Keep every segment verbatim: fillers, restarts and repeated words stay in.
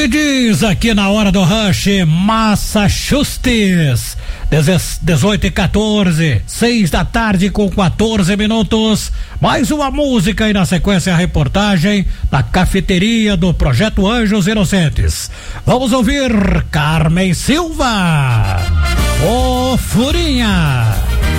diz aqui na hora do Rush, Massachusetts, dezoito e quatorze, seis da tarde com quatorze minutos. Mais uma música e na sequência a reportagem da cafeteria do Projeto Anjos Inocentes. Vamos ouvir Carmen Silva, ô Furinha.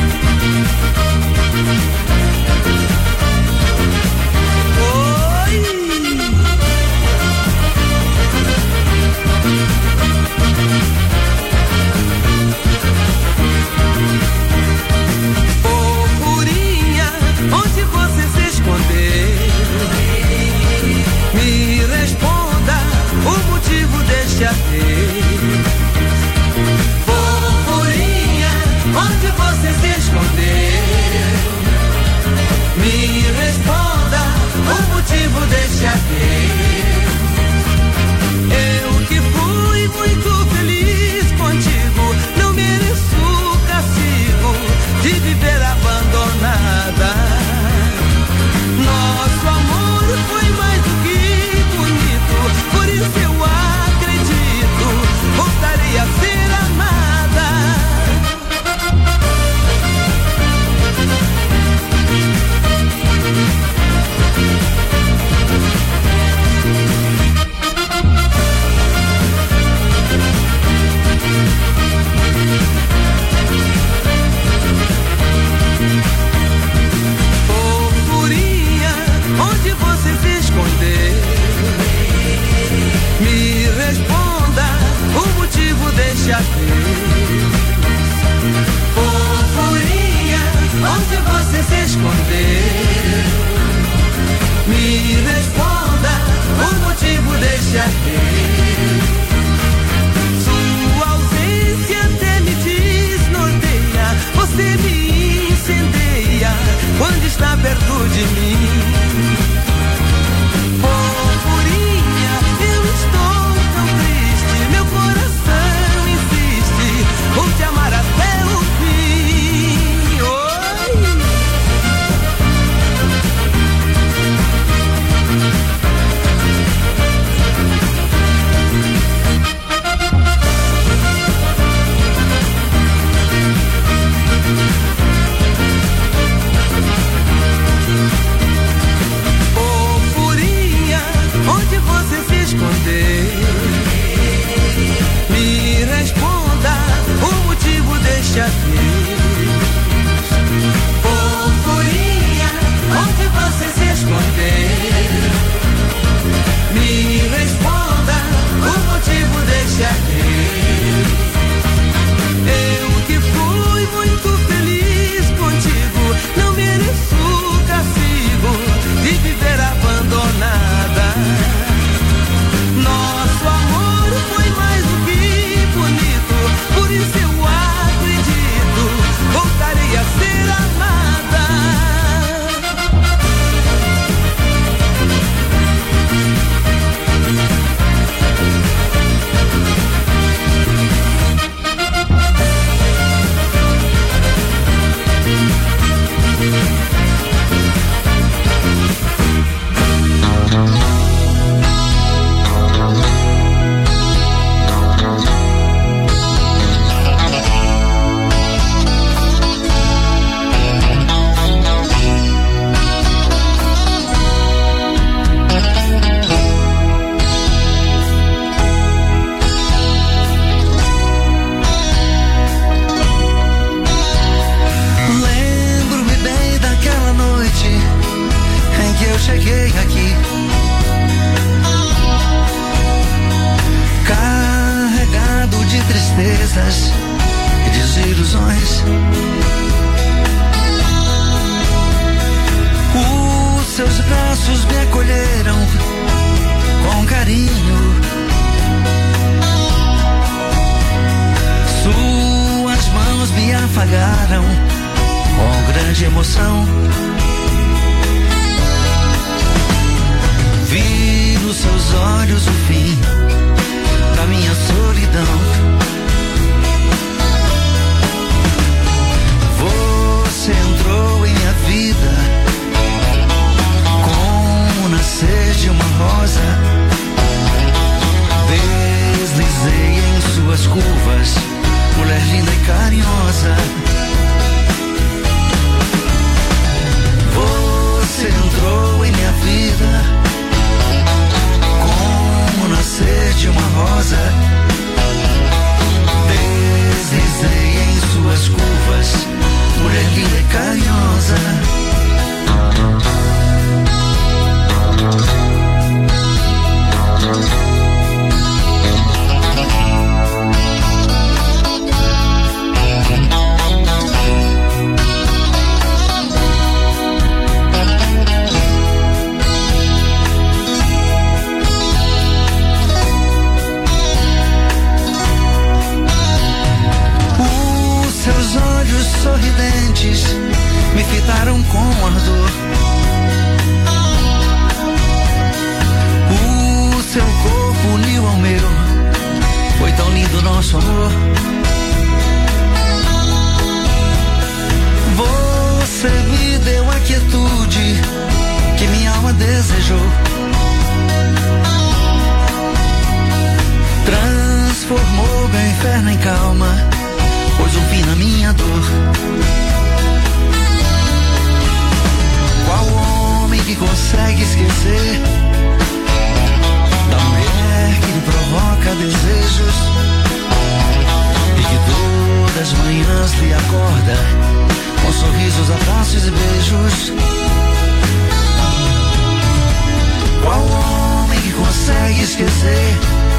Fofurinha, onde você se escondeu? Me responda o motivo deste adeus. Eu que fui muito feliz contigo, não mereço o castigo de viver abandonada. Nosso amor foi mais do que bonito, por isso eu voltaria a ser amada. Fofurinha, onde você se escondeu? Me responda o motivo deste adeus. Fofurinha, onde você se escondeu? Me responda o motivo deste adeus. Sua ausência até me desnorteia, você me incendeia quando está perto de mim. Fofurinha, eu estou tão triste, meu coração insiste, vou te amar até o fim. Oi. Fofurinha, onde você se escondeu? Me responda o motivo deste adeus. Fofurinha, onde você se escondeu? Me responda o motivo deste adeus. Eu que fui muito feliz contigo, não mereço o castigo de viver abandonada. Nosso amor foi mais do que bonito, por isso eu acredito, voltarei a ser amada. Lembro-me bem daquela noite em que eu cheguei aqui, carregado de tristezas e desilusões. Os seus braços me acolheram com carinho, suas mãos me afagaram com grande emoção. Vi nos seus olhos o fim da minha solidão. Você entrou em minha vida como o nascer de uma rosa. Veio carinhosa. Você entrou em minha vida como nascer de uma rosa. Deslizei em suas curvas, mulher linda e carinhosa. Sorridentes me fitaram com ardor. O seu corpo uniu ao meu, foi tão lindo nosso amor. Você me deu a quietude que minha alma desejou. Transformou meu inferno em calma, pôs um fim na minha dor. Qual homem que consegue esquecer da mulher que lhe provoca desejos e que todas as manhãs lhe acorda com sorrisos, abraços e beijos? Qual homem que consegue esquecer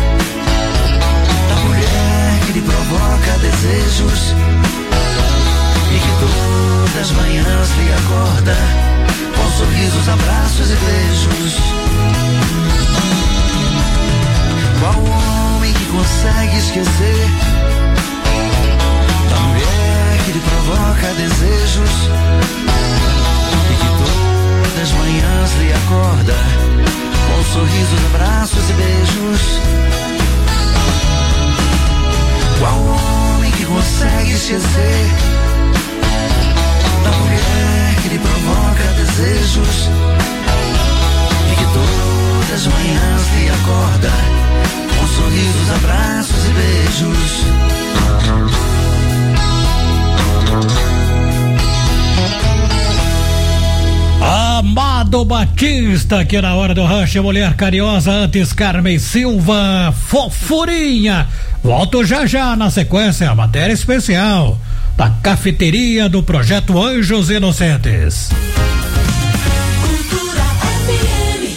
da mulher que lhe provoca desejos e que todas as manhãs lhe acorda com sorrisos, abraços e beijos? Qual homem que consegue esquecer da mulher que lhe provoca desejos e que todas as manhãs lhe acorda com sorrisos, abraços e beijos? Qual homem que consegue esquecer da mulher que lhe provoca desejos e que todas as manhãs lhe acorda com sorrisos, abraços e beijos? Amado Batista, aqui na hora do Rush, mulher carinhosa, antes Carmen Silva, fofurinha. Volto já já na sequência, a matéria especial da cafeteria do Projeto Anjos Inocentes. Cultura F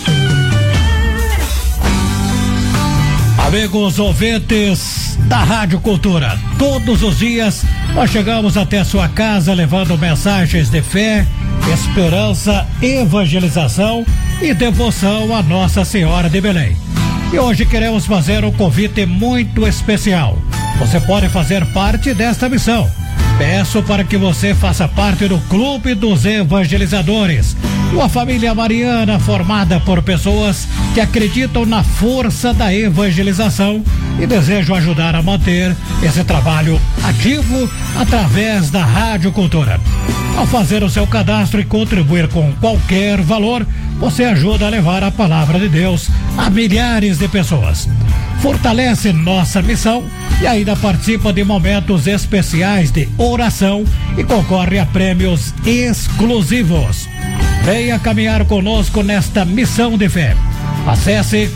M. Amigos ouvintes da Rádio Cultura, todos os dias nós chegamos até sua casa levando mensagens de fé, esperança, evangelização e devoção a Nossa Senhora de Belém. E hoje queremos fazer um convite muito especial. Você pode fazer parte desta missão. Peço para que você faça parte do Clube dos Evangelizadores, uma família mariana formada por pessoas que acreditam na força da evangelização e desejam ajudar a manter esse trabalho ativo através da Rádio Cultura. Ao fazer o seu cadastro e contribuir com qualquer valor, você ajuda a levar a palavra de Deus a milhares de pessoas. Fortalece nossa missão e ainda participa de momentos especiais de oração e concorre a prêmios exclusivos. Venha caminhar conosco nesta missão de fé. Acesse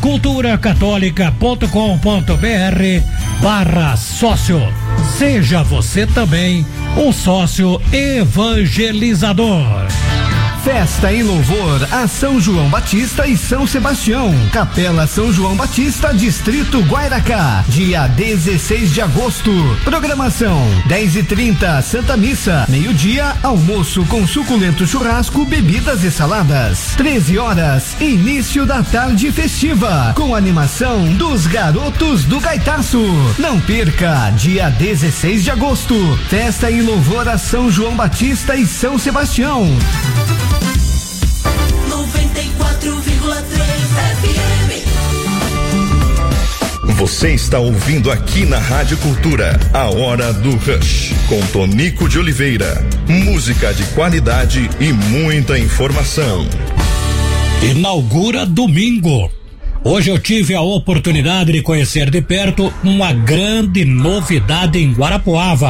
culturacatólica.com.br barra sócio. Seja você também um sócio evangelizador. Festa em louvor a São João Batista e São Sebastião. Capela São João Batista, Distrito Guairacá, dia dezesseis de agosto. Programação: dez e trinta, Santa Missa. Meio-dia, almoço com suculento churrasco, bebidas e saladas. treze horas, início da tarde festiva, com animação dos Garotos do Gaitaço. Não perca, dia dezesseis de agosto. Festa em louvor a São João Batista e São Sebastião. noventa e quatro vírgula três F M. Você está ouvindo aqui na Rádio Cultura, a Hora do Rush, com Tonico de Oliveira. Música de qualidade e muita informação. Inaugura domingo. Hoje eu tive a oportunidade de conhecer de perto uma grande novidade em Guarapuava.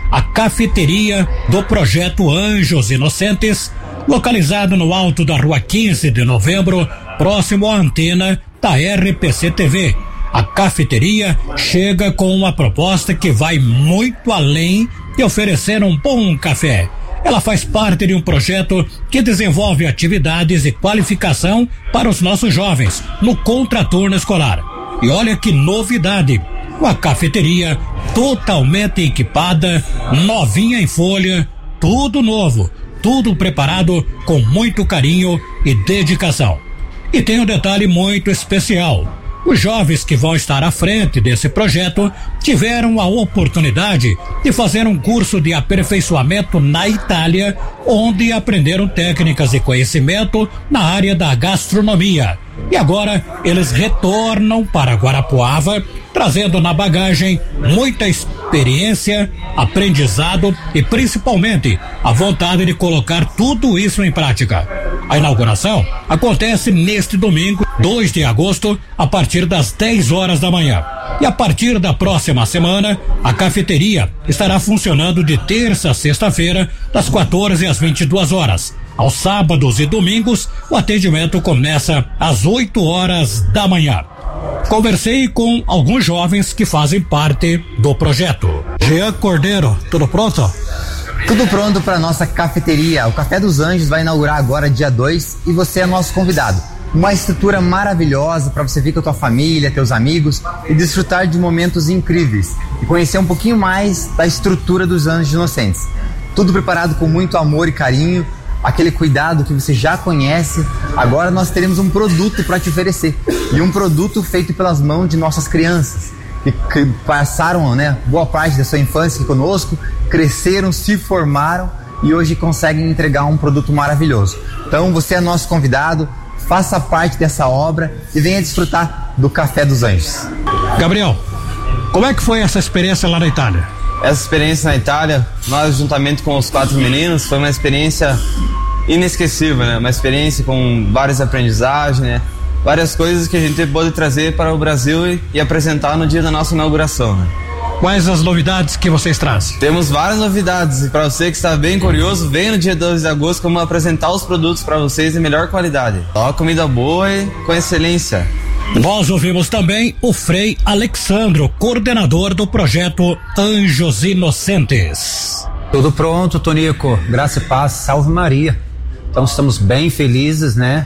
a cafeteria do Projeto Anjos Inocentes, localizado no alto da rua quinze de novembro, próximo à antena da R P C T V. A cafeteria chega com uma proposta que vai muito além de oferecer um bom café. Ela faz parte de um projeto que desenvolve atividades e qualificação para os nossos jovens no contraturno escolar. E olha que novidade! Uma cafeteria totalmente equipada, novinha em folha, tudo novo, tudo preparado com muito carinho e dedicação. E tem um detalhe muito especial. Os jovens que vão estar à frente desse projeto tiveram a oportunidade de fazer um curso de aperfeiçoamento na Itália, onde aprenderam técnicas e conhecimento na área da gastronomia. E agora eles retornam para Guarapuava, trazendo na bagagem muita experiência, aprendizado e principalmente a vontade de colocar tudo isso em prática. A inauguração acontece neste domingo, dois de agosto, a partir das dez horas da manhã. E a partir da próxima semana, a cafeteria estará funcionando de terça a sexta-feira, das quatorze às vinte e duas horas. Aos sábados e domingos, o atendimento começa às oito horas da manhã. Conversei com alguns jovens que fazem parte do projeto. Jean Cordeiro, tudo pronto? Tudo pronto para nossa cafeteria. O Café dos Anjos vai inaugurar agora dia dois e você é nosso convidado. Uma estrutura maravilhosa para você vir com a tua família, teus amigos e desfrutar de momentos incríveis e conhecer um pouquinho mais da estrutura dos Anjos Inocentes. Tudo preparado com muito amor e carinho, aquele cuidado que você já conhece. Agora nós teremos um produto para te oferecer e um produto feito pelas mãos de nossas crianças que, que passaram, né, boa parte da sua infância aqui conosco, cresceram, se formaram e hoje conseguem entregar um produto maravilhoso. Então você é nosso convidado, faça parte dessa obra e venha desfrutar do Café dos Anjos. Gabriel, como é que foi essa experiência lá na Itália? Essa experiência na Itália, nós juntamente com os quatro meninos, foi uma experiência inesquecível, né? Uma experiência com várias aprendizagens, né? Várias coisas que a gente pôde trazer para o Brasil e, e apresentar no dia da nossa inauguração, né? Quais as novidades que vocês trazem? Temos várias novidades e para você que está bem curioso, venha no dia dois de agosto como apresentar os produtos para vocês em melhor qualidade. Só comida boa e com excelência. Nós ouvimos também o Frei Alexandro, coordenador do projeto Anjos Inocentes. Tudo pronto, Tonico. Graça e paz, salve Maria. Então estamos bem felizes, né?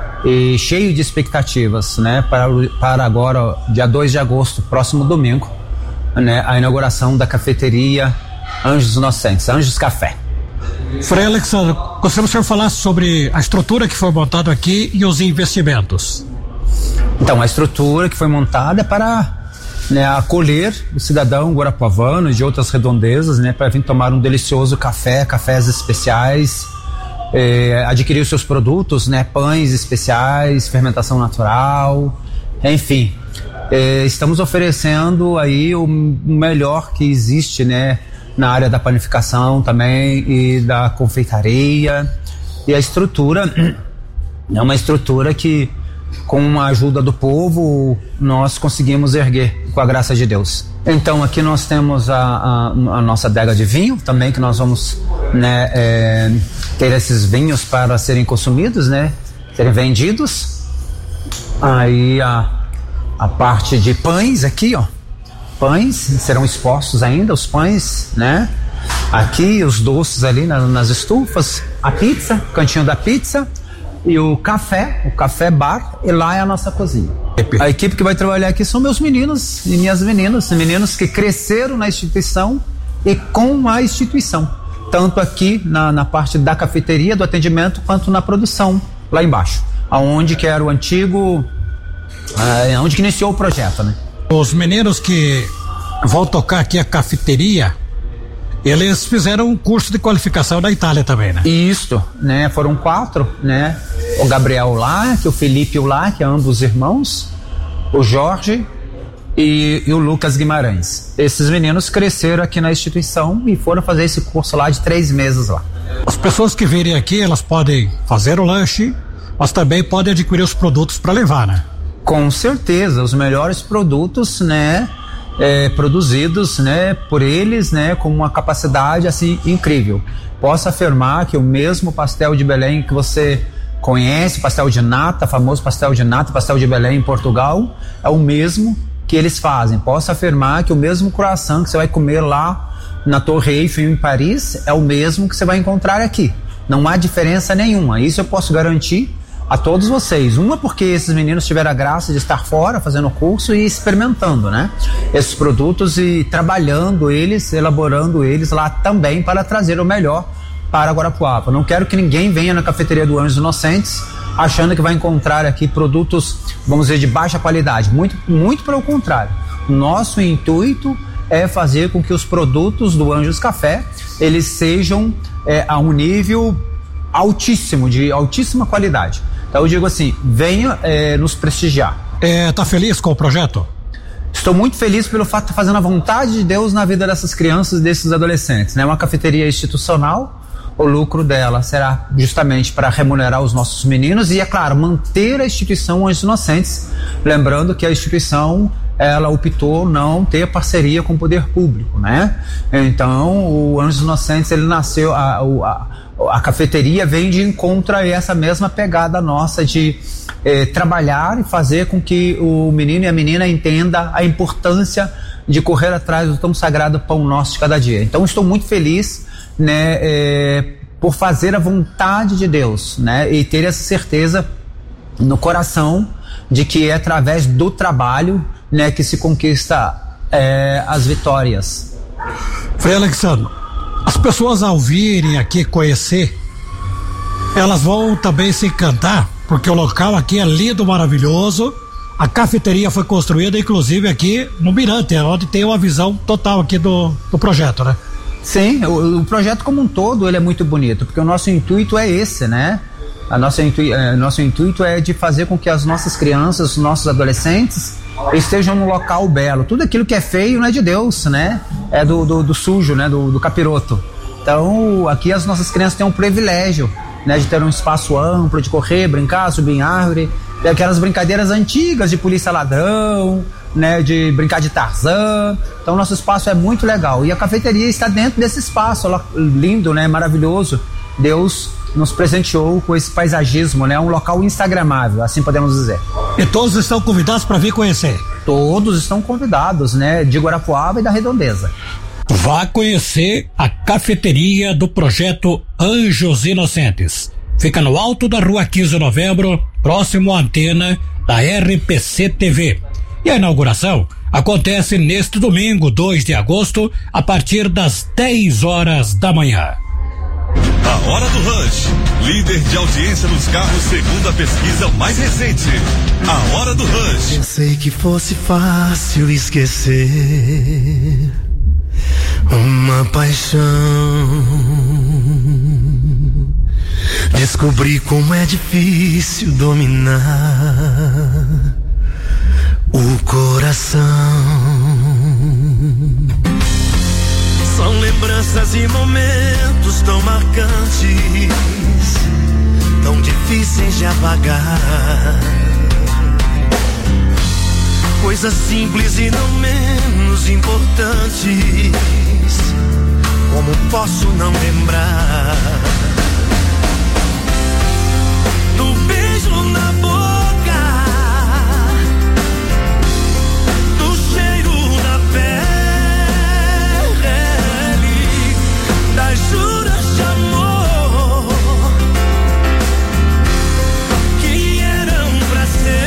E cheio de expectativas, né? Para, para agora, dia dois de agosto, próximo domingo, né? A inauguração da cafeteria Anjos Inocentes, Anjos Café. Frei Alexandro, gostaria que o senhor falasse sobre a estrutura que foi montada aqui e os investimentos. Então, a estrutura que foi montada é para, né, acolher o cidadão guarapuavano e de outras redondezas, né, para vir tomar um delicioso café, cafés especiais, eh, adquirir os seus produtos, né, pães especiais, fermentação natural, enfim. Eh, estamos oferecendo aí o melhor que existe, né, na área da panificação também e da confeitaria. E a estrutura é uma estrutura que, com a ajuda do povo, nós conseguimos erguer com a graça de Deus. Então aqui nós temos a, a, a nossa adega de vinho também, que nós vamos, né, é, ter esses vinhos para serem consumidos, né, serem vendidos. Aí a, a parte de pães aqui, ó, pães serão expostos ainda, os pães, né, aqui os doces ali na, nas estufas, a pizza, cantinho da pizza. E o café, o café bar, e lá é a nossa cozinha. A equipe que vai trabalhar aqui são meus meninos e minhas meninas, meninos que cresceram na instituição e com a instituição, tanto aqui na, na parte da cafeteria, do atendimento, quanto na produção, lá embaixo, aonde que era o antigo, é, onde que iniciou o projeto, né? Os meninos que vão tocar aqui a cafeteria, eles fizeram um curso de qualificação da Itália também, né? Isso, né? Foram quatro, né? O Gabriel lá, que o Felipe lá, que é ambos irmãos, o Jorge e, e o Lucas Guimarães. Esses meninos cresceram aqui na instituição e foram fazer esse curso lá de três meses lá. As pessoas que virem aqui, elas podem fazer o lanche, mas também podem adquirir os produtos para levar, né? Com certeza, os melhores produtos, né? é, produzidos, né, por eles, né, com uma capacidade assim incrível. Posso afirmar que o mesmo pastel de Belém que você conhece, pastel de nata, famoso pastel de nata, pastel de Belém em Portugal, é o mesmo que eles fazem. Posso afirmar que o mesmo croissant que você vai comer lá na Torre Eiffel em Paris é o mesmo que você vai encontrar aqui. Não há diferença nenhuma. Isso eu posso garantir a todos vocês. Uma, porque esses meninos tiveram a graça de estar fora fazendo o curso e experimentando, né, esses produtos e trabalhando eles, elaborando eles lá também para trazer o melhor para Guarapuava. Não quero que ninguém venha na cafeteria do Anjos Inocentes achando que vai encontrar aqui produtos, vamos dizer, de baixa qualidade. Muito, muito pelo contrário. Nosso intuito é fazer com que os produtos do Anjos Café, eles sejam é, a um nível altíssimo, de altíssima qualidade. Então eu digo assim, venha é, nos prestigiar. É, tá feliz com o projeto? Estou muito feliz pelo fato de estar fazendo a vontade de Deus na vida dessas crianças e desses adolescentes, né? Uma cafeteria institucional, o lucro dela será justamente para remunerar os nossos meninos e, é claro, manter a instituição Anjos Inocentes, lembrando que a instituição, ela optou não ter parceria com o poder público, né? Então, o Anjos Inocentes, ele nasceu, a, a, a cafeteria vem de encontro a essa mesma pegada nossa de eh, trabalhar e fazer com que o menino e a menina entenda a importância de correr atrás do tão sagrado pão nosso de cada dia. Então, estou muito feliz, né, é, por fazer a vontade de Deus, né, e ter essa certeza no coração de que é através do trabalho, né, que se conquista é, as vitórias. Frei Alexandre, as pessoas ao virem aqui conhecer, elas vão também se encantar, porque o local aqui é lindo, maravilhoso. A cafeteria foi construída inclusive aqui no Mirante, onde tem uma visão total aqui do, do projeto, né? Sim, o, o projeto como um todo, ele é muito bonito, porque o nosso intuito é esse, né? A nossa intui, é, nosso intuito é de fazer com que as nossas crianças, os nossos adolescentes estejam num local belo. Tudo aquilo que é feio não é de Deus, né? É do, do, do sujo, né? Do, do capiroto. Então, aqui as nossas crianças têm um privilégio, né? De ter um espaço amplo, de correr, brincar, subir em árvore, ter aquelas brincadeiras antigas de polícia ladrão, né, de brincar de Tarzan. Então nosso espaço é muito legal e a cafeteria está dentro desse espaço lindo, né, maravilhoso. Deus nos presenteou com esse paisagismo, né, um local instagramável, assim podemos dizer. E todos estão convidados para vir conhecer? Todos estão convidados, né, de Guarapuava e da Redondeza. Vá conhecer a cafeteria do projeto Anjos Inocentes. Fica no alto da rua quinze de novembro, próximo à antena da R P C T V. E a inauguração acontece neste domingo, dois de agosto, a partir das dez horas da manhã. A Hora do Rush, líder de audiência nos carros segundo a pesquisa mais recente. A Hora do Rush. Pensei que fosse fácil esquecer uma paixão. Descobri como é difícil dominar o coração. São lembranças e momentos tão marcantes, tão difíceis de apagar. Coisas simples e não menos importantes, como posso não lembrar do beijo na boca, do cheiro na pele, das juras de amor que eram pra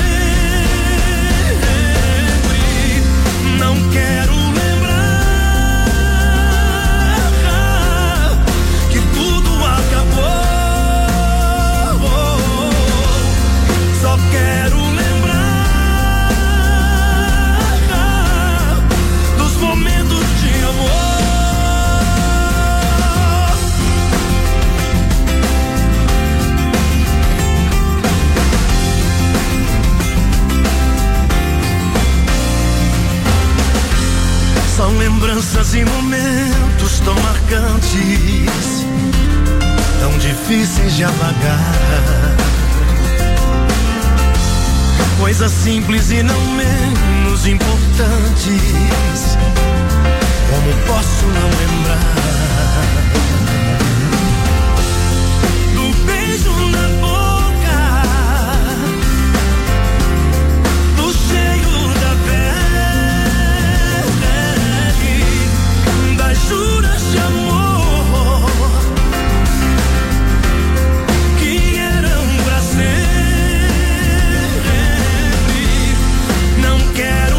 sempre. Não quero lembrar que tudo acabou. Só quero lembrar dos momentos de amor. São lembranças e momentos tão marcantes, tão difíceis de apagar. Coisas simples e não menos momentos importantes. Como posso não lembrar do beijo na boca, do cheiro da pele, das juras de amor que eram pra sempre. Não quero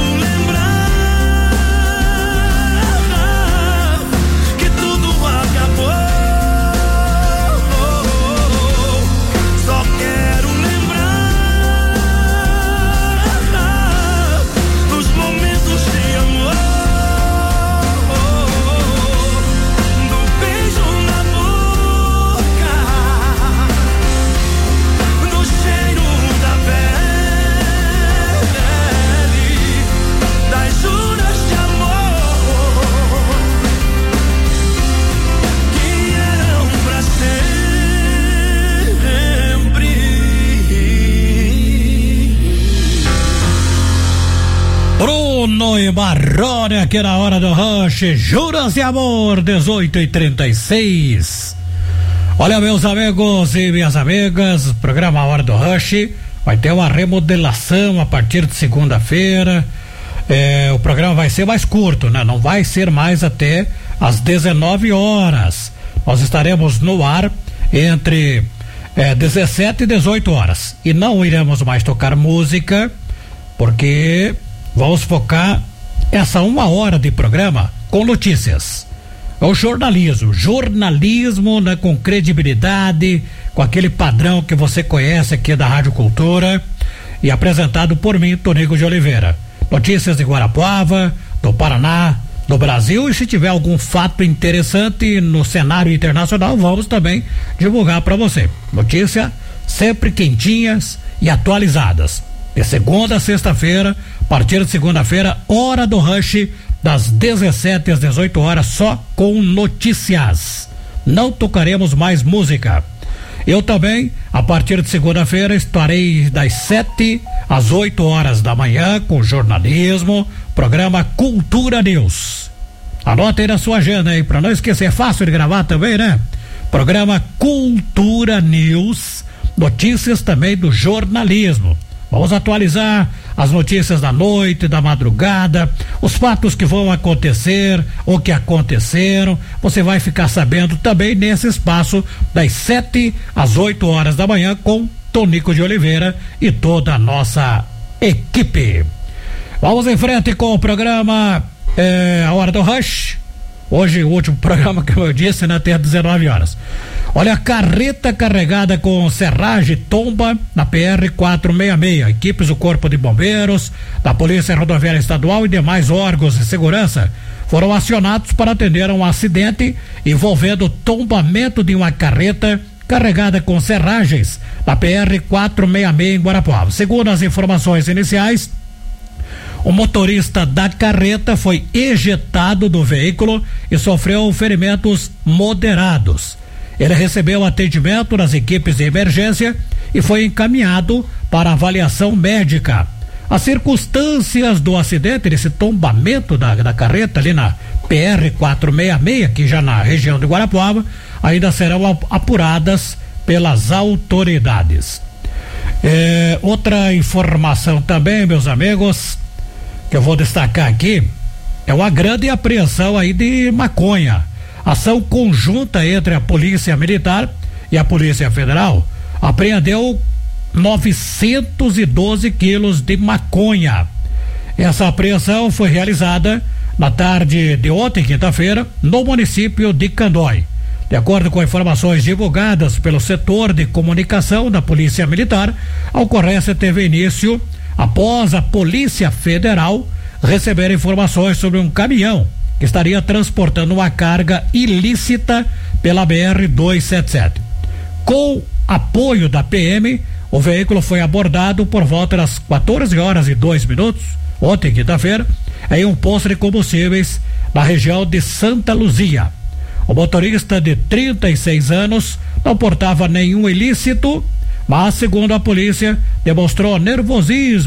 Bruno e Marrone aqui na hora do Rush, Juras de Amor, dezoito e trinta e seis. Olha, meus amigos e minhas amigas, programa Hora do Rush vai ter uma remodelação a partir de segunda-feira. É, o programa vai ser mais curto, né? Não vai ser mais até às dezenove horas. Nós estaremos no ar entre é, dezessete e dezoito horas. E não iremos mais tocar música, porque vamos focar essa uma hora de programa com notícias. É o jornalismo, jornalismo, né, com credibilidade, com aquele padrão que você conhece aqui da Rádio Cultura, e apresentado por mim, Tonico de Oliveira. Notícias de Guarapuava, do Paraná, do Brasil, e se tiver algum fato interessante no cenário internacional, vamos também divulgar para você. Notícia sempre quentinhas e atualizadas. De segunda a sexta-feira, a partir de segunda-feira, hora do Rush, das dezessete às dezoito horas, só com notícias. Não tocaremos mais música. Eu também, a partir de segunda-feira, estarei das sete às oito horas da manhã com jornalismo, programa Cultura News. Anota aí na sua agenda aí, para não esquecer, é fácil de gravar também, né? Programa Cultura News, notícias também do jornalismo. Vamos atualizar as notícias da noite, da madrugada, os fatos que vão acontecer ou que aconteceram. Você vai ficar sabendo também nesse espaço das sete às oito horas da manhã com Tonico de Oliveira e toda a nossa equipe. Vamos em frente com o programa é, A Hora do Rush. Hoje o último programa, como eu disse, né, até às dezenove horas. Olha, a carreta carregada com serragem tomba na P R quatrocentos e sessenta e seis. Equipes do Corpo de Bombeiros, da Polícia Rodoviária Estadual e demais órgãos de segurança foram acionados para atender a um acidente envolvendo o tombamento de uma carreta carregada com serragens na P R quatrocentos e sessenta e seis em Guarapuava. Segundo as informações iniciais, o motorista da carreta foi ejetado do veículo e sofreu ferimentos moderados. Ele recebeu atendimento nas equipes de emergência e foi encaminhado para avaliação médica. As circunstâncias do acidente, desse tombamento da, da carreta ali na P R quatrocentos e sessenta e seis, aqui já na região de Guarapuava, ainda serão apuradas pelas autoridades. É, outra informação também, meus amigos, que eu vou destacar aqui, é uma grande apreensão aí de maconha. Ação conjunta entre a Polícia Militar e a Polícia Federal apreendeu novecentos e doze quilos de maconha. Essa apreensão foi realizada na tarde de ontem, quinta-feira, no município de Candói. De acordo com informações divulgadas pelo setor de comunicação da Polícia Militar, a ocorrência teve início após a Polícia Federal receber informações sobre um caminhão que estaria transportando uma carga ilícita pela B R duzentos e setenta e sete. Com apoio da P M, o veículo foi abordado por volta das quatorze horas e dois minutos, ontem, quinta-feira, em um posto de combustíveis na região de Santa Luzia. O motorista de trinta e seis anos não portava nenhum ilícito, mas, segundo a polícia, demonstrou nervosismo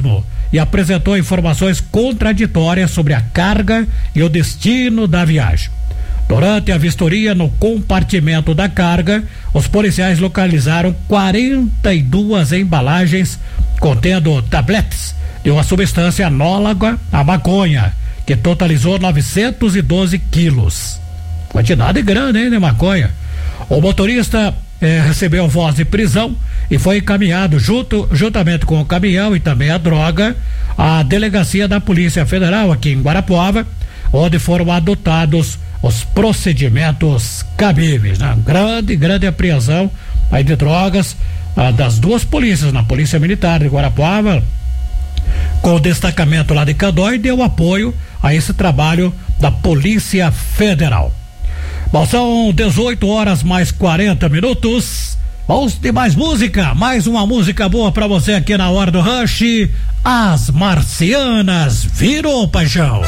e apresentou informações contraditórias sobre a carga e o destino da viagem. Durante a vistoria no compartimento da carga, os policiais localizaram quarenta e duas embalagens contendo tabletes de uma substância análoga à maconha, que totalizou novecentos e doze quilos. Quantidade grande, hein, de maconha. O motorista eh, recebeu voz de prisão e foi encaminhado junto, juntamente com o caminhão e também a droga à delegacia da Polícia Federal aqui em Guarapuava, onde foram adotados os procedimentos cabíveis, né? Grande, grande apreensão aí de drogas ah, das duas polícias, na Polícia Militar de Guarapuava, com o destacamento lá de Candói, deu apoio a esse trabalho da Polícia Federal. Bom, são dezoito horas mais quarenta minutos. Vamos de mais música, mais uma música boa pra você aqui na Hora do Rush. As Marcianas virou paixão.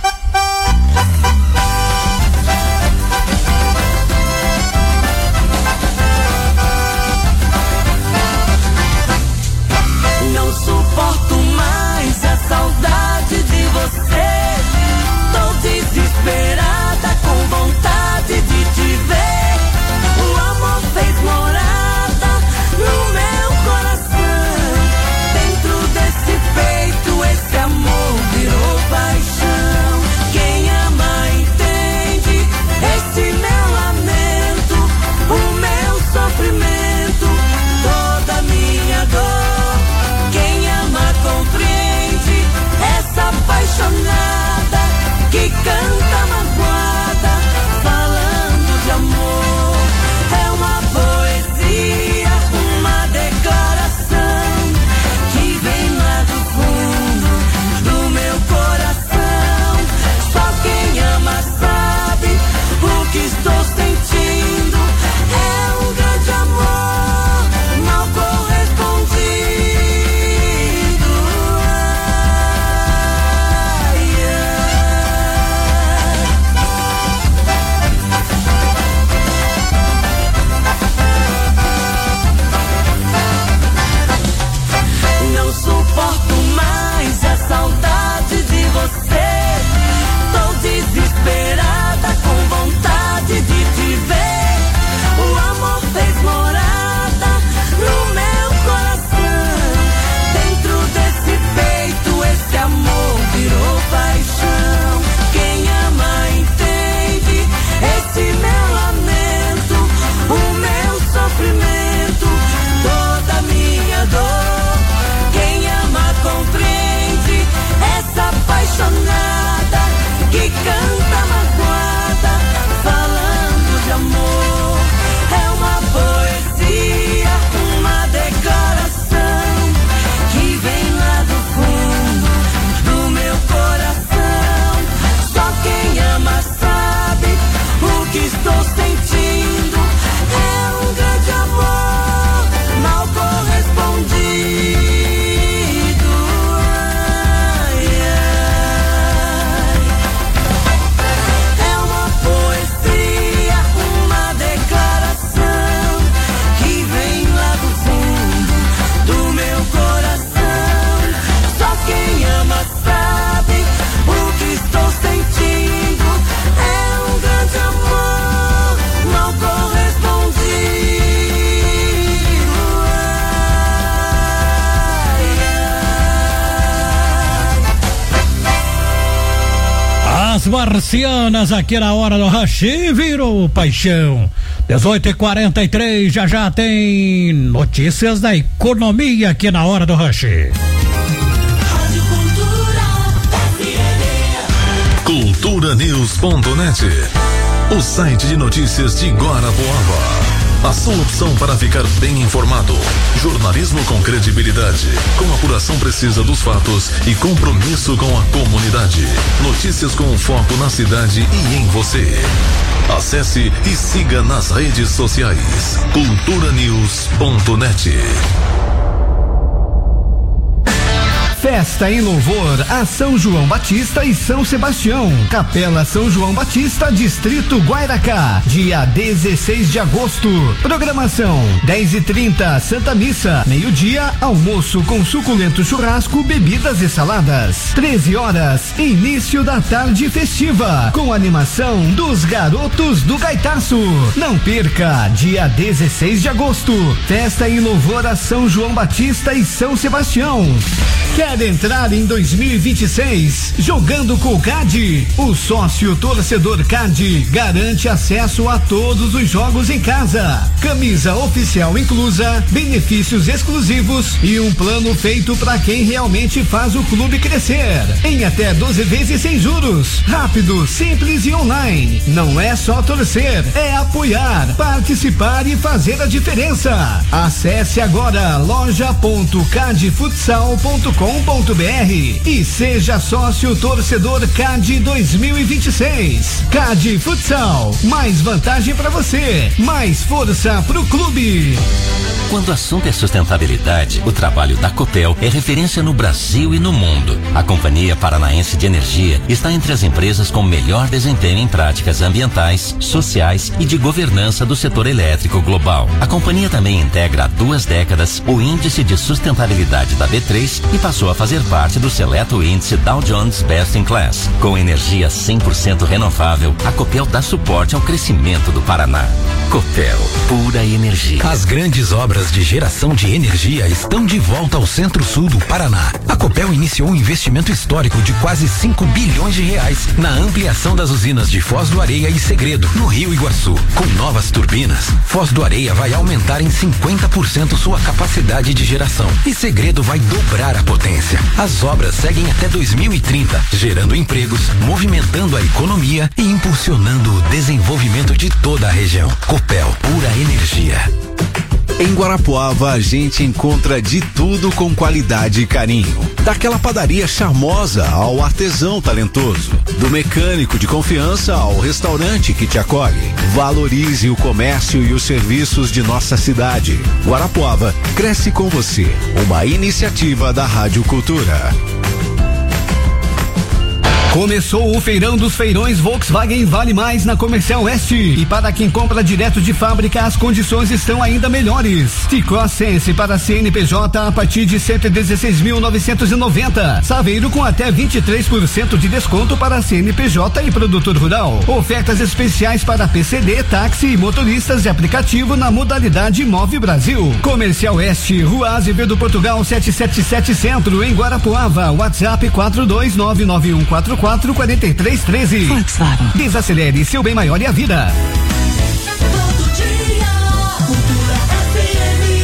Não suporto mais a saudade de você. Tô desesperada, com vontade de te ver. O amor fez morada no meu coração. Dentro desse peito, esse amor virou paixão. Quem ama entende esse meu lamento, o meu sofrimento, toda minha dor. Quem ama compreende essa apaixonada que canta magoada, falando de amor. É uma poesia, uma declaração que vem lá do fundo do meu coração. Só quem ama sabe o que estou sentindo. É um grande amor mal correspondido. Não suporto mais a saudade de você. Tô desesperada, com vontade de te ver. O amor fez morada no meu coração. Dentro desse peito, esse amor virou paixão. Quem ama entende esse meu lamento, o meu sofrimento, toda minha dor. Quem ama compreende essa apaixonada que canta magoada, falando de amor. É uma poesia, uma declaração que vem lá do fundo do meu coração. Só quem ama sabe o que estou sentindo. É um grande amor mal correspondido. Ai, ai. É uma poesia, uma declaração que vem lá do fundo do meu coração. Só quem ama sabe o que estou sentindo. É um grande amor mal correspondido. Ai, ai. As Marcianas aqui na Hora do Rush virou paixão. dezoito e quarenta e três, já já tem notícias da economia aqui na Hora do Rush. Rádio Cultura F M. cultura news ponto net, o site de notícias de Guarapuava. A sua opção para ficar bem informado. Jornalismo com credibilidade, com apuração precisa dos fatos e compromisso com a comunidade. Notícias com foco na cidade e em você. Acesse e siga nas redes sociais. cultura news ponto net. Festa em louvor a São João Batista e São Sebastião. Capela São João Batista, Distrito Guairacá, dia dezesseis de agosto. Programação: dez e trinta, Santa Missa. Meio-dia, almoço com suculento churrasco, bebidas e saladas. treze horas, início da tarde festiva, com animação dos Garotos do Gaitaço. Não perca, dia dezesseis de agosto. Festa em louvor a São João Batista e São Sebastião. Quer entrar em dois mil e vinte e seis jogando com o C A D? O sócio torcedor C A D garante acesso a todos os jogos em casa, camisa oficial inclusa, benefícios exclusivos e um plano feito para quem realmente faz o clube crescer, em até doze vezes sem juros, rápido, simples e online. Não é só torcer, é apoiar, participar e fazer a diferença. Acesse agora loja ponto cadfutsal ponto com ponto br e seja sócio torcedor C A D dois mil e vinte e seis. C A D Futsal, mais vantagem para você, mais força pro clube. Quando o assunto é sustentabilidade, o trabalho da Copel é referência no Brasil e no mundo. A Companhia Paranaense de Energia está entre as empresas com melhor desempenho em práticas ambientais, sociais e de governança do setor elétrico global. A companhia também integra há duas décadas o Índice de Sustentabilidade da B três e passou a fazer parte do seleto índice Dow Jones Best in Class. Com energia cem por cento renovável, a Copel dá suporte ao crescimento do Paraná. Copel, pura energia. As grandes obras de geração de energia estão de volta ao centro-sul do Paraná. A Copel iniciou um investimento histórico de quase cinco bilhões de reais na ampliação das usinas de Foz do Areia e Segredo, no Rio Iguaçu. Com novas turbinas, Foz do Areia vai aumentar em cinquenta por cento sua capacidade de geração e Segredo vai dobrar a potência. As obras seguem até dois mil e trinta, gerando empregos, movimentando a economia e impulsionando o desenvolvimento de toda a região. Copel, pura energia. Em Guarapuava a gente encontra de tudo com qualidade e carinho. Daquela padaria charmosa ao artesão talentoso. Do mecânico de confiança ao restaurante que te acolhe. Valorize o comércio e os serviços de nossa cidade. Guarapuava cresce com você. Uma iniciativa da Rádio Cultura. Começou o feirão dos feirões Volkswagen Vale Mais na Comercial Oeste. E para quem compra direto de fábrica, as condições estão ainda melhores. T-Cross Sense para C N P J a partir de cento e dezesseis mil novecentos e noventa. Saveiro com até vinte e três por cento de desconto para C N P J e produtor rural. Ofertas especiais para P C D, táxi e motoristas de aplicativo na modalidade Move Brasil. Comercial Oeste, Rua Azevedo Portugal setecentos e setenta e sete Centro, em Guarapuava. WhatsApp quatro dois nove nove um quatro quatro quatro três um três. Volkswagen. Desacelere seu bem maior e a vida. Todo dia, Cultura F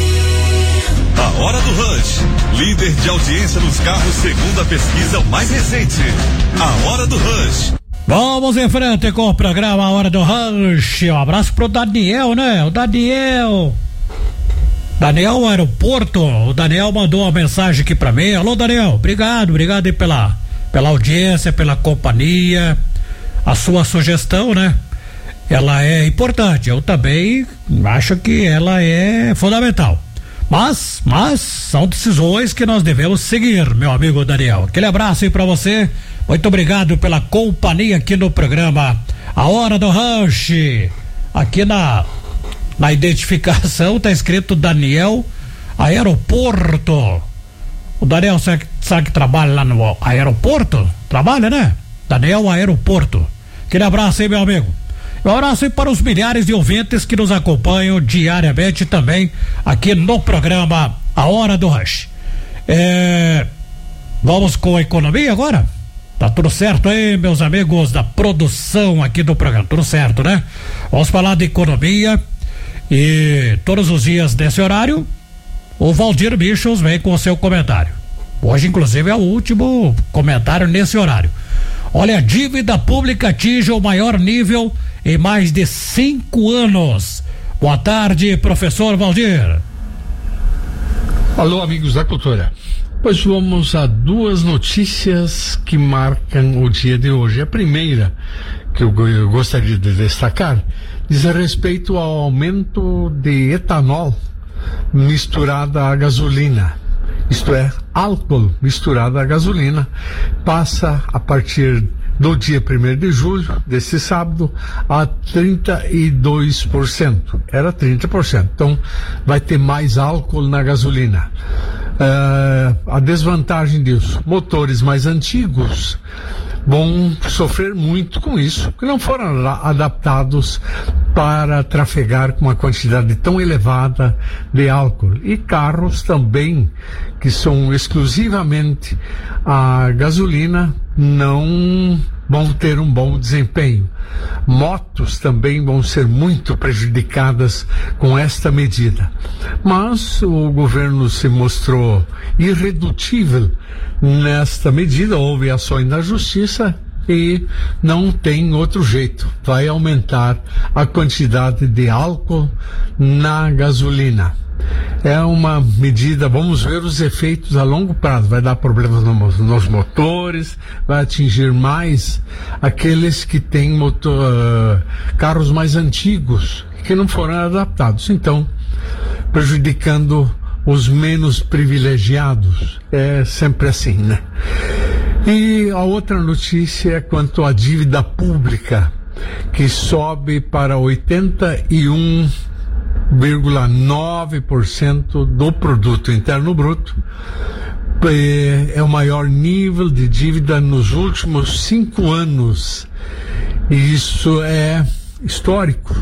M. A Hora do Rush, líder de audiência nos carros segundo a pesquisa mais recente. A Hora do Rush. Vamos em frente com o programa A Hora do Rush. Um abraço pro Daniel, né? O Daniel. Daniel Aeroporto. O Daniel mandou uma mensagem aqui pra mim. Alô, Daniel. Obrigado, obrigado aí pela pela audiência, pela companhia. A sua sugestão, né? Ela é importante. Eu também acho que ela é fundamental. Mas, mas são decisões que nós devemos seguir, meu amigo Daniel. Aquele abraço aí pra você. Muito obrigado pela companhia aqui no programa A Hora do Rush. Aqui na na identificação tá escrito Daniel Aeroporto. O Daniel sabe, sabe que trabalha lá no aeroporto? Trabalha, né? Daniel Aeroporto. Aquele abraço aí, meu amigo. Um abraço aí para os milhares de ouvintes que nos acompanham diariamente também aqui no programa A Hora do Rush. É, vamos com a economia agora? Tá tudo certo aí, meus amigos da produção aqui do programa? Tudo certo, né? Vamos falar de economia e todos os dias nesse horário o Valdir Michels vem com o seu comentário. Hoje, inclusive, é o último comentário nesse horário. Olha, a dívida pública atinge o maior nível em mais de cinco anos. Boa tarde, professor Valdir. Alô, amigos da cultura. Pois vamos a duas notícias que marcam o dia de hoje. A primeira, que eu, eu gostaria de destacar, diz a respeito ao aumento de etanol misturada à gasolina. isto é, álcool misturado à gasolina, passa a partir do dia primeiro de julho, desse sábado, a trinta e dois por cento. Era trinta por cento. Então, vai ter mais álcool na gasolina. Uh, a desvantagem disso, motores mais antigos vão sofrer muito com isso, porque não foram adaptados para trafegar com uma quantidade tão elevada de álcool. E carros também, que são exclusivamente a gasolina, não vão ter um bom desempenho. Motos também vão ser muito prejudicadas com esta medida. Mas o governo se mostrou irredutível nesta medida, houve ações na justiça e não tem outro jeito, vai aumentar a quantidade de álcool na gasolina. É uma medida, vamos ver os efeitos a longo prazo, vai dar problemas no, nos motores, vai atingir mais aqueles que têm motor, uh, carros mais antigos, que não foram adaptados, então prejudicando os menos privilegiados. É sempre assim, né? E a outra notícia é quanto à dívida pública, que sobe para oitenta e um vírgula nove por cento do produto interno bruto. É o maior nível de dívida nos últimos cinco anos. E isso é histórico.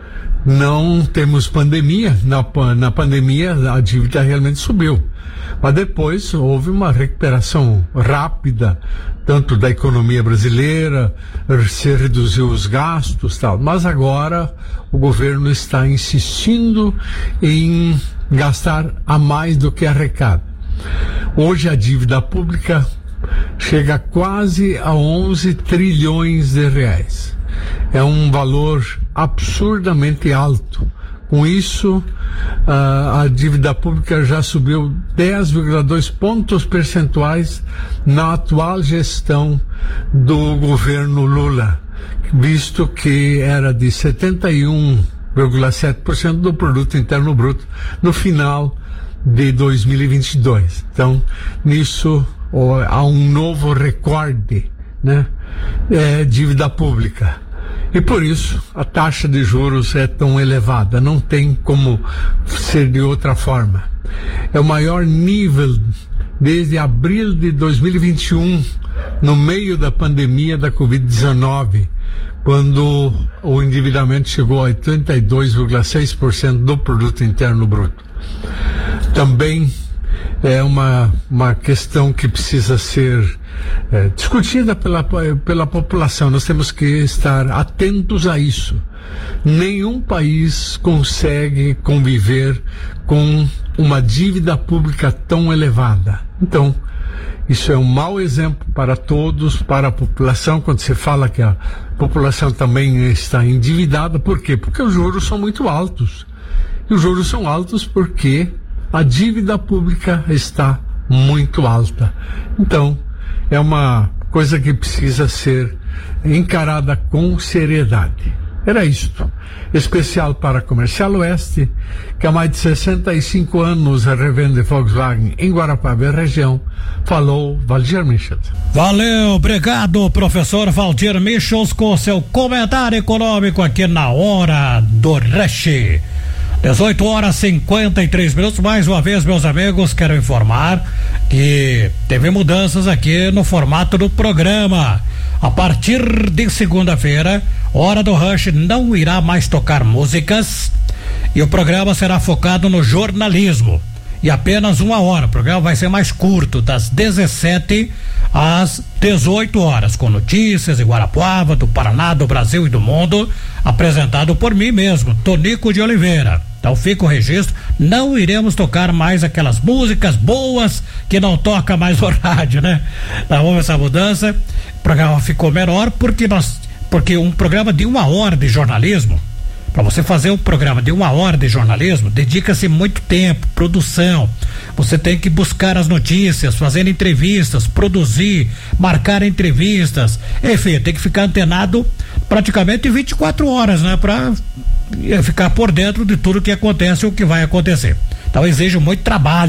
Não temos pandemia. Na, na pandemia a dívida realmente subiu. Mas depois houve uma recuperação rápida, tanto da economia brasileira, se reduziu os gastos e tal. Mas agora o governo está insistindo em gastar a mais do que arrecada. Hoje a dívida pública chega quase a onze trilhões de reais. É um valor absurdamente alto. Com isso, a, a dívida pública já subiu dez vírgula dois pontos percentuais na atual gestão do governo Lula, visto que era de setenta e um vírgula sete por cento do produto interno bruto no final de dois mil e vinte e dois. Então, nisso ó, há um novo recorde, né? É, dívida pública. E por isso a taxa de juros é tão elevada, não tem como ser de outra forma. É o maior nível desde abril de dois mil e vinte e um, no meio da pandemia da covid dezenove, quando o endividamento chegou a oitenta e dois vírgula seis por cento do produto interno bruto. Também é uma, uma questão que precisa ser é, discutida pela, pela população. Nós temos que estar atentos a isso. Nenhum país consegue conviver com uma dívida pública tão elevada. Então, isso é um mau exemplo para todos, para a população, quando se fala que a população também está endividada. Por quê? Porque os juros são muito altos. E os juros são altos porque a dívida pública está muito alta. Então, é uma coisa que precisa ser encarada com seriedade. Era isto. Especial para a Comercial Oeste, que há mais de sessenta e cinco anos revende Volkswagen em Guarapava e região. Falou Valdir Michels. Valeu, obrigado, professor Valdir Michels, com seu comentário econômico aqui na Hora do Rush. dezoito horas e cinquenta e três minutos. Mais uma vez, meus amigos, quero informar que teve mudanças aqui no formato do programa. A partir de segunda-feira, Hora do Rush não irá mais tocar músicas e o programa será focado no jornalismo. E apenas uma hora. O programa vai ser mais curto, das dezessete às dezoito horas, com notícias de Guarapuava, do Paraná, do Brasil e do mundo, apresentado por mim mesmo, Tonico de Oliveira. Então fica o registro, não iremos tocar mais aquelas músicas boas que não toca mais o rádio, né? Então, houve essa mudança, o programa ficou menor porque nós, porque um programa de uma hora de jornalismo, para você fazer um programa de uma hora de jornalismo, dedica-se muito tempo, produção. Você tem que buscar as notícias, fazer entrevistas, produzir, marcar entrevistas. Enfim, tem que ficar antenado praticamente vinte e quatro horas, né? Para ficar por dentro de tudo que acontece ou que vai acontecer. Então exige muito trabalho,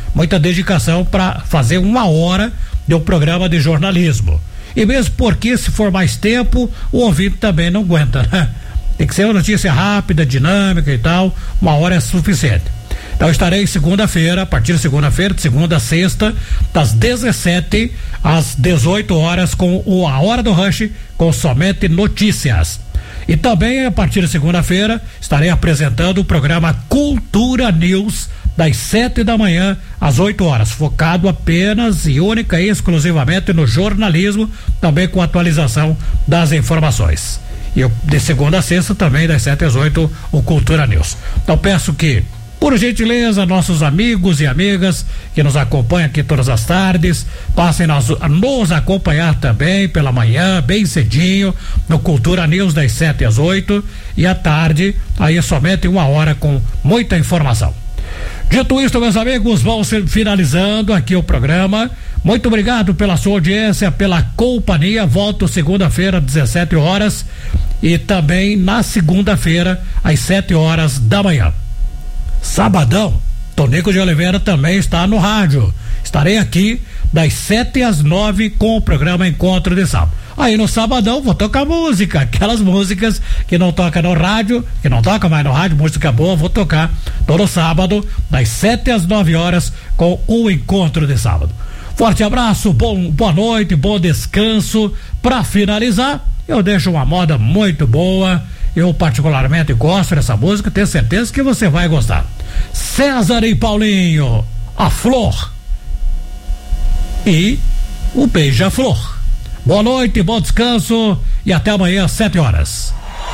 muita dedicação para fazer uma hora de um programa de jornalismo. E mesmo porque, se for mais tempo, o ouvinte também não aguenta, né? Tem que ser uma notícia rápida, dinâmica e tal, uma hora é suficiente. Então estarei segunda-feira, a partir de segunda-feira, de segunda a sexta, das dezessete às dezoito horas, com o A Hora do Rush, com somente notícias. E também, a partir de segunda-feira, estarei apresentando o programa Cultura News, das sete da manhã às oito horas, focado apenas e única e exclusivamente no jornalismo, também com atualização das informações. E eu, de segunda a sexta também, das sete às oito, o Cultura News. Então peço que, por gentileza, nossos amigos e amigas que nos acompanham aqui todas as tardes, passem nos, nos acompanhar também pela manhã, bem cedinho, no Cultura News das sete às oito, e à tarde, aí somente uma hora com muita informação. Dito isso, meus amigos, vamos finalizando aqui o programa. Muito obrigado pela sua audiência, pela companhia. Volto segunda-feira, às dezessete horas, e também na segunda-feira, às sete horas da manhã. Sabadão, Tonico de Oliveira também está no rádio. Estarei aqui das sete às nove com o programa Encontro de Sábado. Aí no sabadão vou tocar música, aquelas músicas que não toca no rádio, que não toca mais no rádio, música boa, vou tocar todo sábado, das sete às nove horas, com o Encontro de Sábado. Forte abraço, bom, boa noite, bom descanso. Para finalizar, eu deixo uma moda muito boa. Eu particularmente gosto dessa música, tenho certeza que você vai gostar. César e Paulinho, A Flor e o Beija-Flor. Boa noite, bom descanso e até amanhã às sete horas.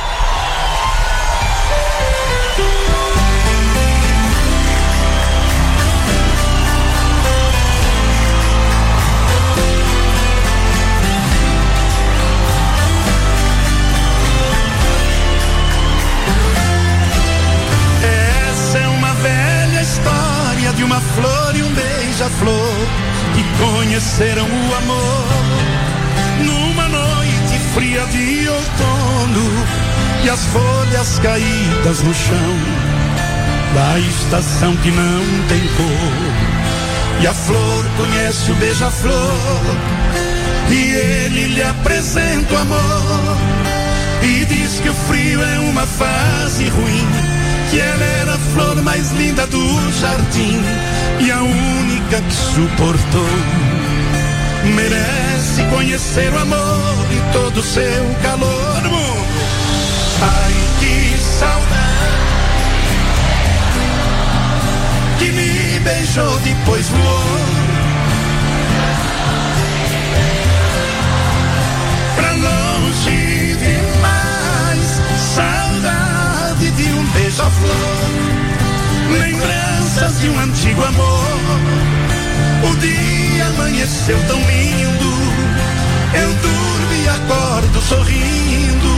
Uma flor e um beija-flor que conheceram o amor numa noite fria de outono, e as folhas caídas no chão da estação que não tem cor. E a flor conhece o beija-flor e ele lhe apresenta o amor e diz que o frio é uma fase ruim, que ela era a flor mais linda do jardim e a única que suportou. Merece conhecer o amor e todo o seu calor. Ai, que saudade que me beijou, depois voou pra longe demais. Saudade de um beija-flor, lembranças de um antigo amor. O dia amanheceu tão lindo, eu durmo e acordo sorrindo.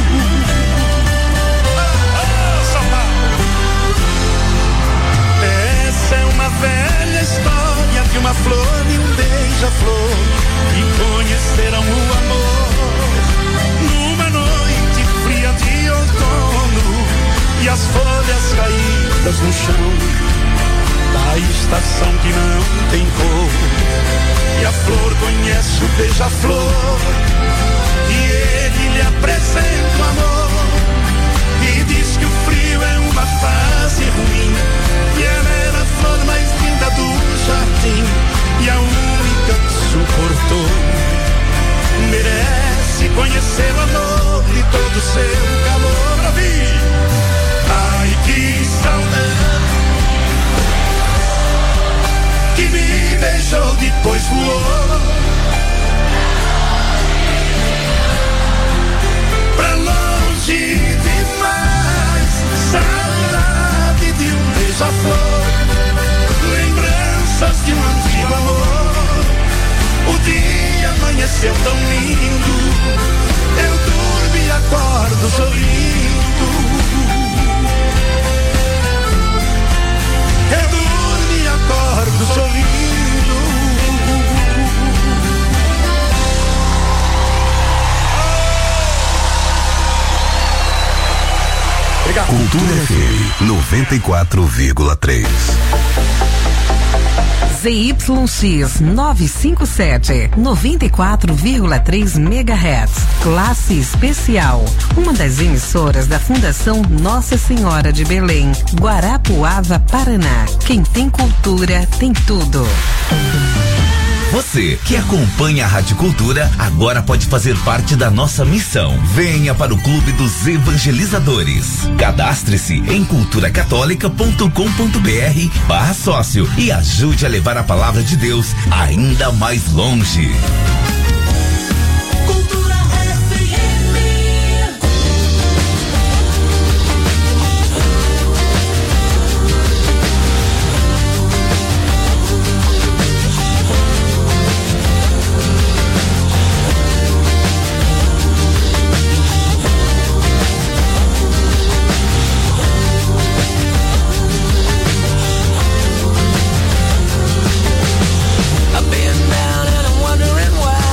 Essa é uma velha história de uma flor e um beija-flor que conheceram o amor numa noite fria de outono, e as folhas caídas no chão da estação que não tem cor. E a flor conhece o beija-flor e ele lhe apresenta o amor e diz que o frio é uma fase ruim, e ela era a flor mais linda do jardim e a única que suportou. Merece conhecer o amor e todo o seu calor. Ai, que saudade que me beijou, depois voou pra longe demais. Saudade de um beija-flor, lembranças de um antigo amor. O dia amanheceu tão lindo, eu durmo e acordo sorrindo. Eu durmo e acordo sorrindo. Cultura F M noventa e quatro vírgula três. Z Y X novecentos e cinquenta e sete, noventa e quatro vírgula três megahertz. Classe especial. Uma das emissoras da Fundação Nossa Senhora de Belém, Guarapuava, Paraná. Quem tem cultura tem tudo. Você que acompanha a Rádio Cultura agora pode fazer parte da nossa missão. Venha para o Clube dos Evangelizadores. Cadastre-se em culturacatólica ponto com ponto br barra sócio e ajude a levar a palavra de Deus ainda mais longe. I've been down and I'm wondering why.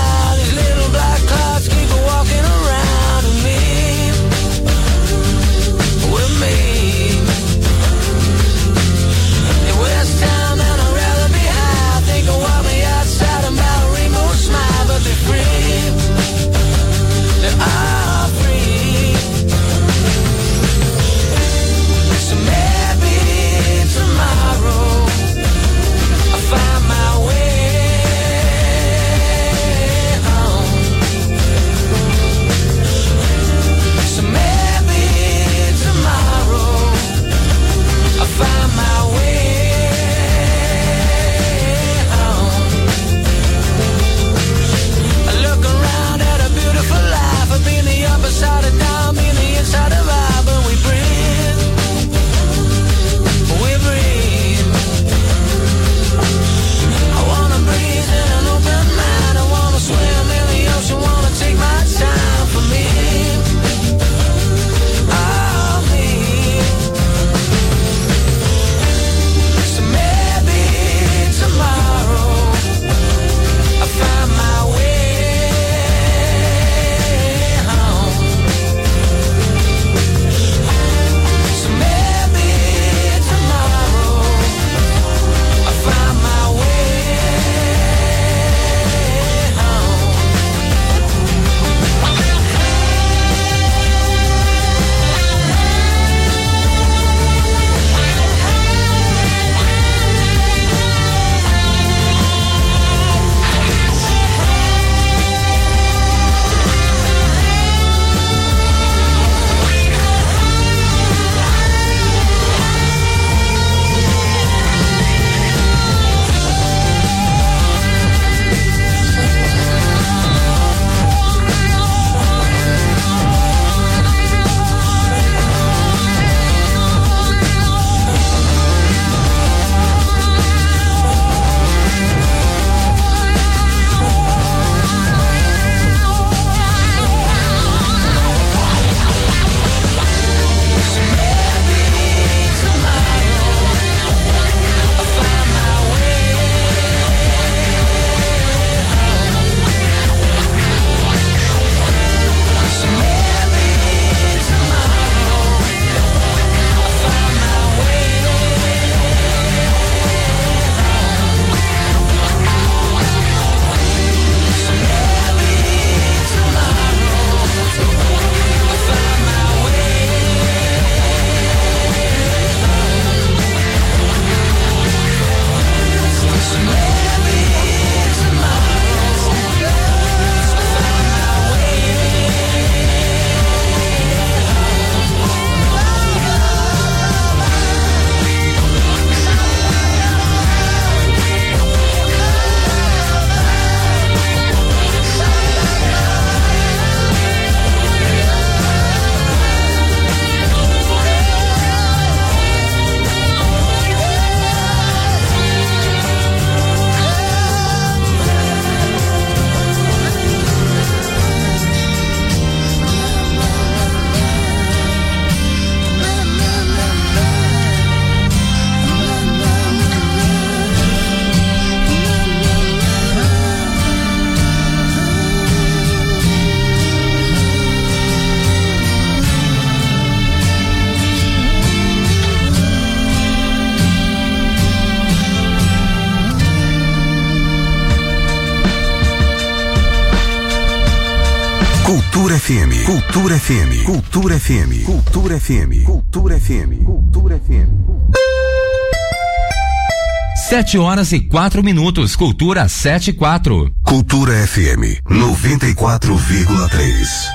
Cultura F M. Cultura F M. Cultura F M. Cultura F M. Cultura F M. Cultura F M. Sete horas e quatro minutos. Cultura sete e quatro. Cultura F M noventa e quatro vírgula três.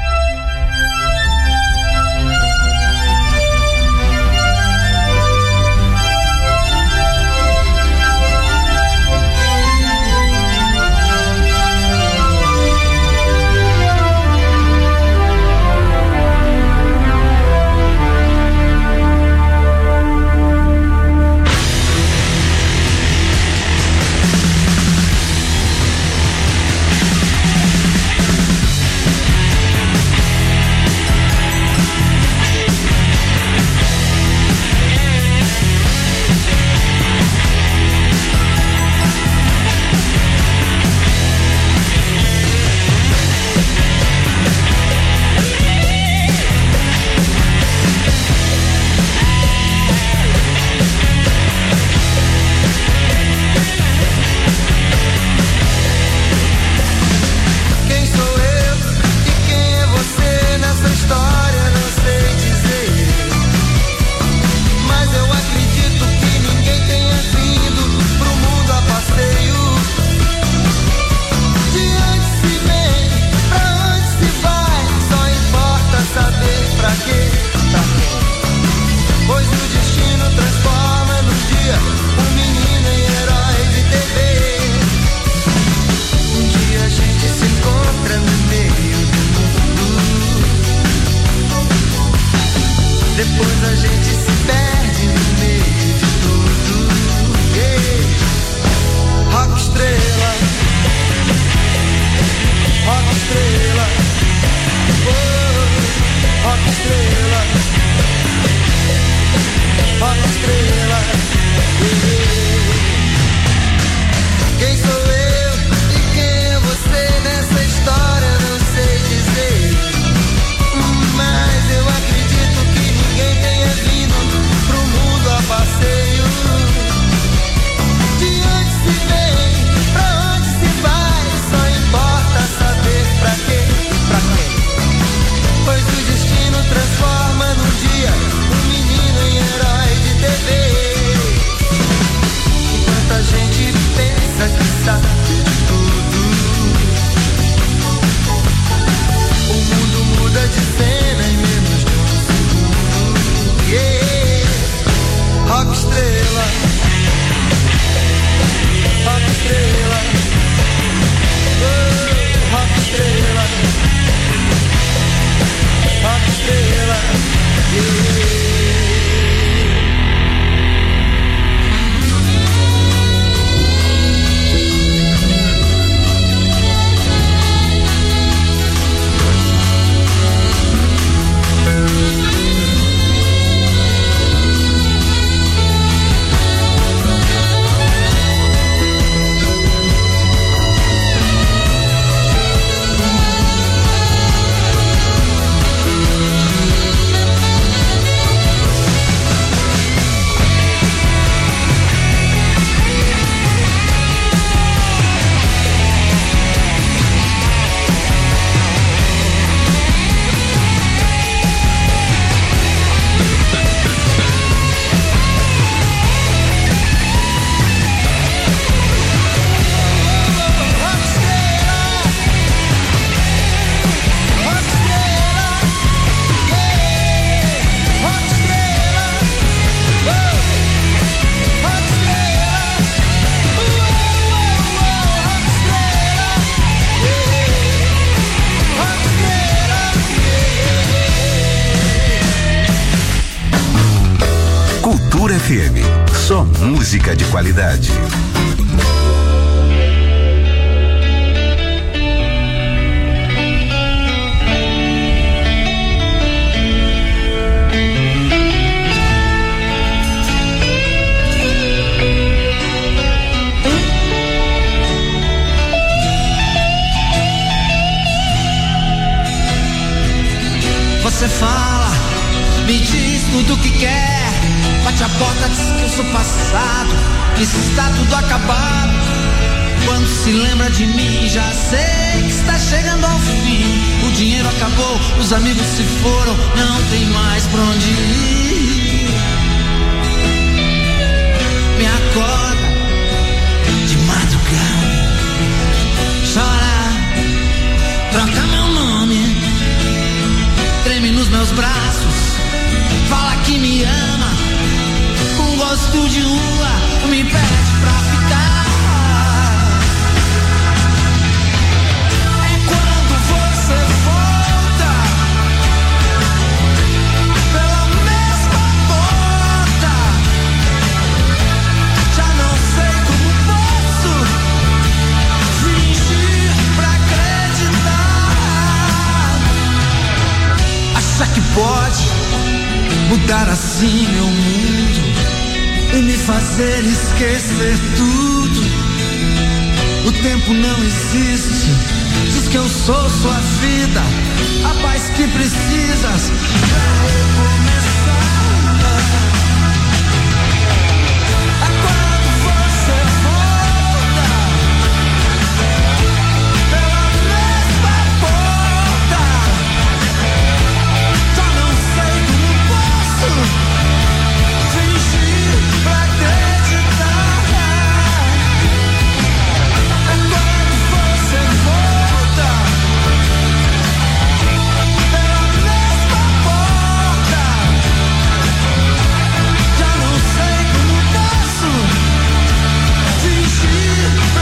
F M, só música de qualidade. Você fala, me diz tudo o que quer. Bate a porta, diz que eu sou passado, que está tudo acabado. Quando se lembra de mim, já sei que está chegando ao fim. O dinheiro acabou, os amigos se foram, não tem mais pra onde ir. Me acorda de madrugada, chora, troca meu nome, treme nos meus braços, fala que me ama, com gosto de lua, me pede pra ficar. Que pode mudar assim meu mundo e me fazer esquecer tudo. O tempo não existe, diz que eu sou sua vida, a paz que precisas pra recomeçar. É quando você volta pela mesma porta. Fingir pra acreditar. É quando você volta pela mesma porta. Já não sei como posso fingir pra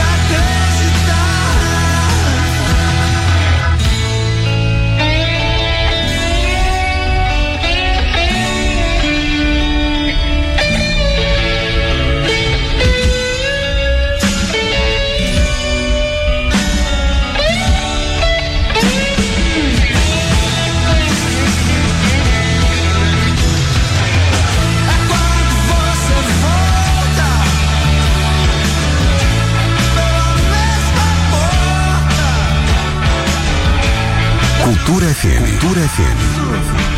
Cultura F M. Cultura F M.